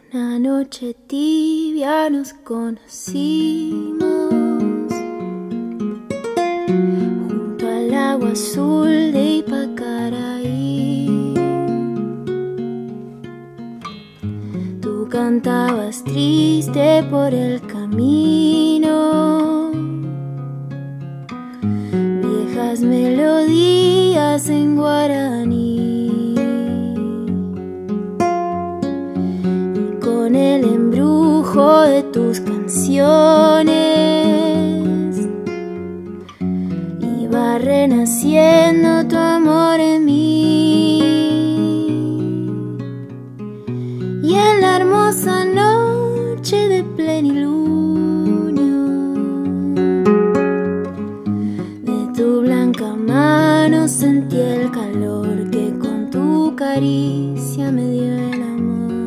Una noche tibia nos conocimos junto al agua azul de Ipacaraí. Tú cantabas triste por el camino, viejas melodías en guaraní. Con el embrujo de tus canciones iba renaciendo tu amor en mí. Y en la hermosa noche de plenilunio de tu blanca mano sentí el calor que con tu caricia me dio el amor.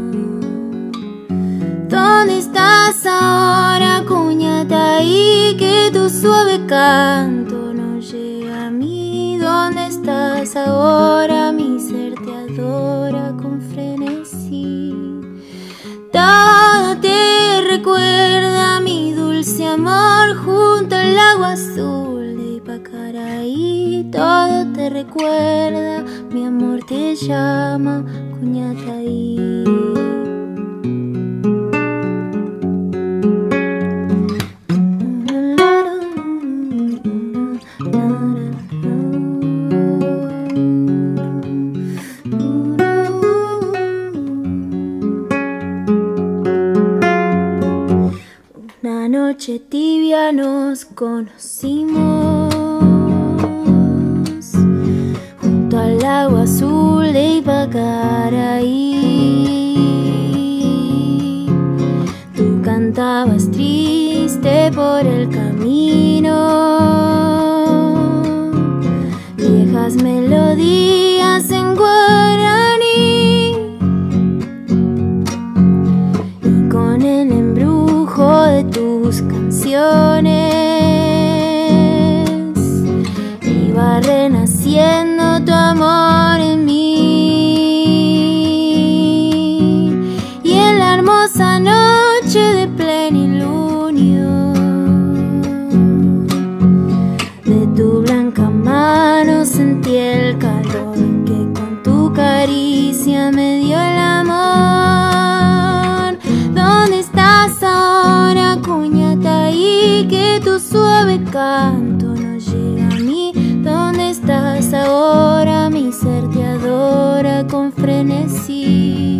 ¿Dónde estás ahora, Cuñataí? Que tu suave canto no llega a mí. ¿Dónde estás ahora? Mi ser te adora con frenesí. Todo te recuerda mi dulce amor junto al agua azul de Ipacaraí. Todo te recuerda, mi amor te llama, Cuñataí. Una noche tibia nos conocimos junto al agua azul de Ipacaraí. Tú cantabas triste por el camino, viejas melodías en guaraní. Y con el embrujo de tus canciones iba renaciendo tu amor en mí. Y en la hermosa noche de plenilunio de tu blanca mano sentí el calor que con tu caricia me dio el amor. ¿Dónde estás ahora, Cuñataí? Que tu suave canto no llega a mí. ¿Dónde estás ahora? Mi ser te adora con frenesí.